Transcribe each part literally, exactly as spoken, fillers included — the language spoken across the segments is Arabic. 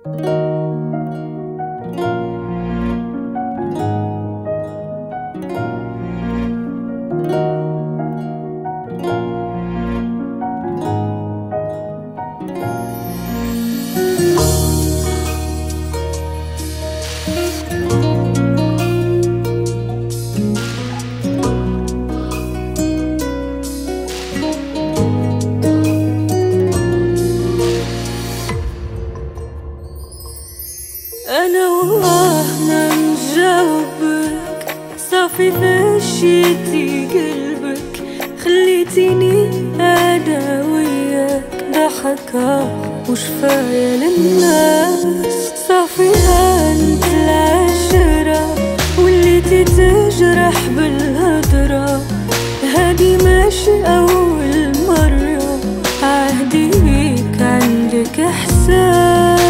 أنا والله ما نجاوبك، صافي فشيتي قلبك، خليتيني أنا وياك ضحكة وشفاية للناس. صافي هانت العشرة وليتي تجرح بالهدرة، هادي ماشي أول مرة عهدي بيك عندك إحساس.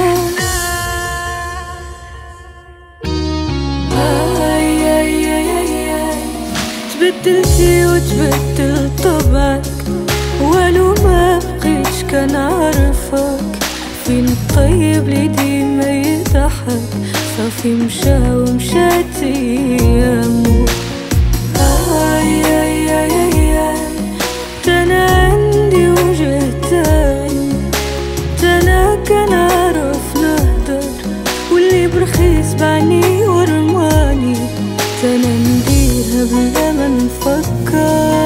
تبدلتي وتبدل طبعك، ولو ما بقيتش كان عارفك، فين الطيب اللي ديما يضحك، صافي مشى ومشات ايامو. آي آي آي آي آي تانا عندي وجه تاني، تانا كان عارف نهدر، واللي برخيص بعني ورماني، تانا نديرها بلا ما نفكر.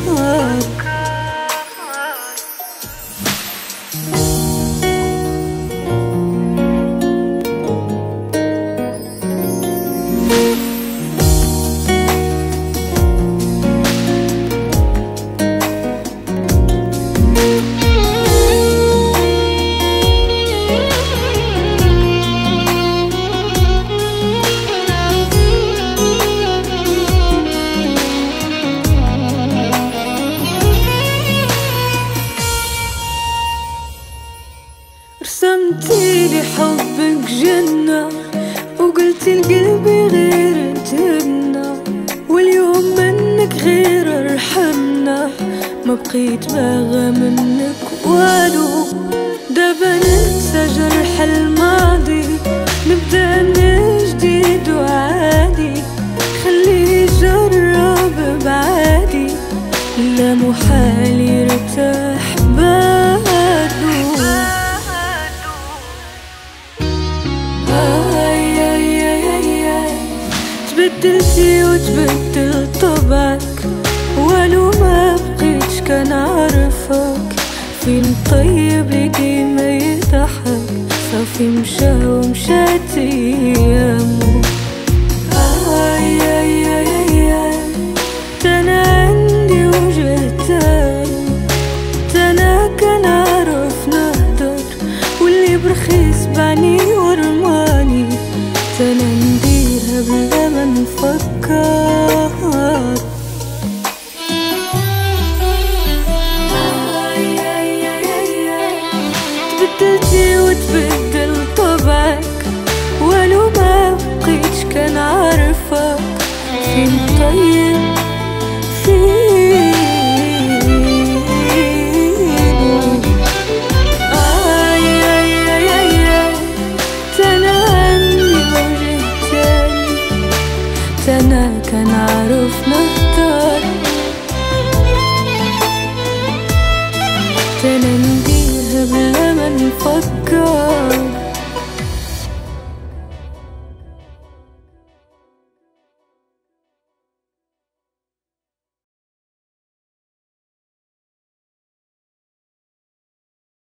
رسمتيلي حبك جنة وقلتي لقلبي غير تهنى، واليوم منك غير ارحمنا، ما بقيت باغى منك والو. دابا ننسى جرح الماضي، نبدأ من جديد وعادي، خليه يجرب بعادي، لا محال يرتاح باله. تبدلتي وتبدل طبعك، ولو ما بقيتش كان عارفك، فين الطيب اللي ديما يضحك، صافي مشى ومشات ايامو. آي آي آي آي آي تانا عندي وجه تاني، تانا كان عارف نهدر، واللي برخيص بعني ورماني، تانا نديرها بلا ما نفكر. تبدلتي وتبدل طبعك، ولو ما بقيتش كان عارفك، فين طيب